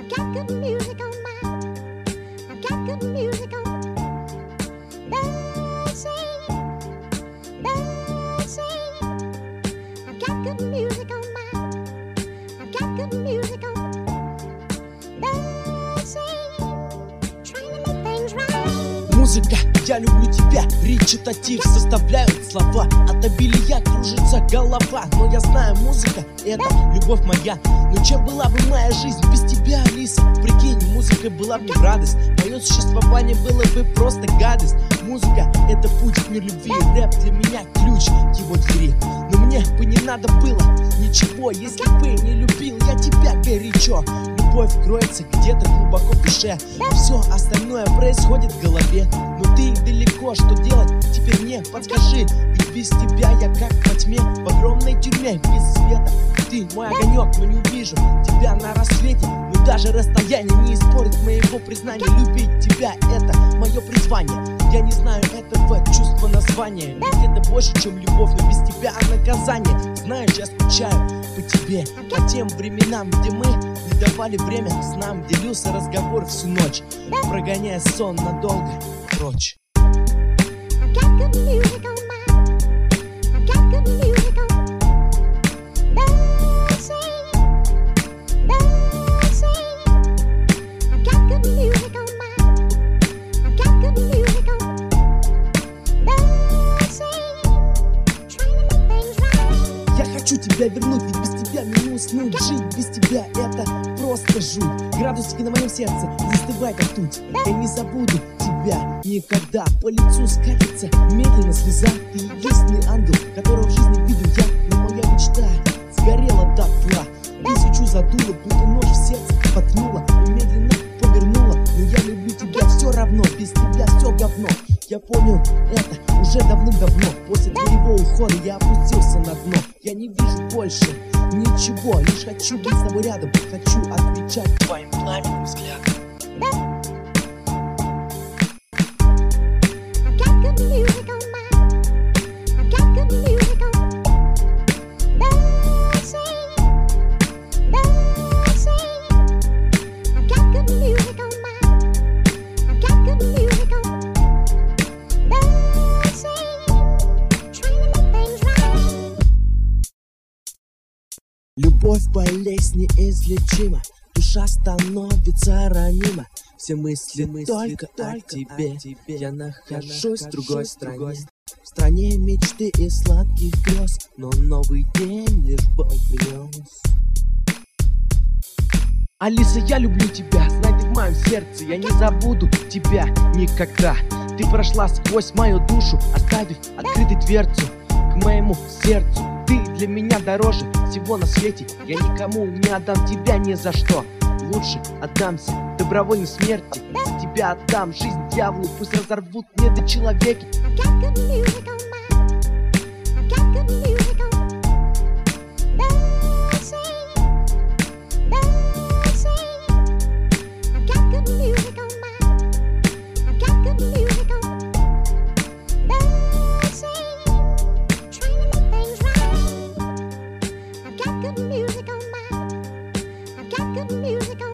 got good music on my, I've got good music on. Birds sing, I've got good music on my, I've got good music on. Birds sing, trying to make things right. Музыка, я люблю тебя, речитатив составляют слова. От обилия кружится голова. Но я знаю, музыка — это любовь моя. Но чем была бы моя жизнь без тебя, Алиса? Прикинь, музыка была бы в радость. Мое существование было бы просто гадость. Музыка — это путь к миру любви. Рэп для меня — ключ к его двери. Но мне бы не надо было ничего, если бы не любил я тебя горячо. Любовь кроется где-то глубоко в душе, а все остальное происходит в голове. Но ты далеко, что делать теперь мне? Подскажи, ведь без тебя я как во тьме, в огромной тюрьме без света. Ты мой огонек, но не увижу тебя на рассвете. Но даже расстояние не испортит моего признания. Любить тебя — это мое призвание. Я не знаю этого чувства названия, ведь это больше, чем любовь, но без тебя наказание. Знаешь, я скучаю по тебе, по тем временам, где мы не давали время снам. Делился разговор всю ночь, прогоняя сон надолго прочь. I've got good music on my, I've got good music on. Birds sing, I've got good music on my, I've got good music on. Birds sing, trying to make things right. Я хочу тебя вернуть, ведь без тебя мне не уснуть. Жить без тебя — это просто жуть. Градусики на моем сердце застывает ртуть. Я не забуду тебя никогда. По лицу скатится медленно слеза. Ты единственный ангел, которого в жизни видел я. Но моя мечта сгорела дотла. Тысячу задуло, будто нож в сердце воткнула и медленно повернула. Но я люблю тебя все равно, без тебя все говно. Я понял это уже давным-давно. После твоего ухода я опустился на дно. Я не вижу больше ничего, лишь хочу быть с тобой рядом. Хочу отвечать твоим пламенным взглядом. I've got good music on my, I've got good music on. Birds sing, I've got good music on my, I've got good music on. Birds sing, trying to make things right. Любовь болезнь неизлечима, душа становится ранима. Все мысли только о тебе. Я нахожусь в другой стране, в стране мечты и сладких грез. Но новый день лишь боль принес. Алиса, я люблю тебя, знай, ты в моем сердце. Я не забуду тебя никогда. Ты прошла сквозь мою душу, оставив открытой дверцу к моему сердцу. Ты для меня дороже всего на свете. Я никому не отдам тебя ни за что. Лучше отдамся добровольной смерти. За тебя отдам жизнь дьяволу. Пусть разорвут недочеловеки. I've got good music on my, I've got good music on. Birds sing, I've got good music on my, I've got good music on. Birds sing, trying to make things right. I've got good music on my, I've got good music on.